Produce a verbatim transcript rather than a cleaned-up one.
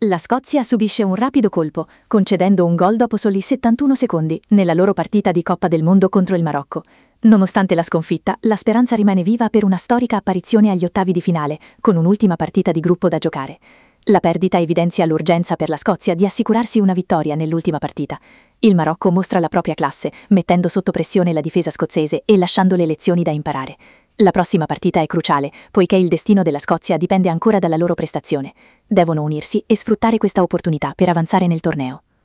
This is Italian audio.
La Scozia subisce un rapido colpo, concedendo un gol dopo soli settantuno secondi, nella loro partita di Coppa del Mondo contro il Marocco. Nonostante la sconfitta, la speranza rimane viva per una storica apparizione agli ottavi di finale, con un'ultima partita di gruppo da giocare. La perdita evidenzia l'urgenza per la Scozia di assicurarsi una vittoria nell'ultima partita. Il Marocco mostra la propria classe, mettendo sotto pressione la difesa scozzese e lasciando le lezioni da imparare. La prossima partita è cruciale, poiché il destino della Scozia dipende ancora dalla loro prestazione. Devono unirsi e sfruttare questa opportunità per avanzare nel torneo.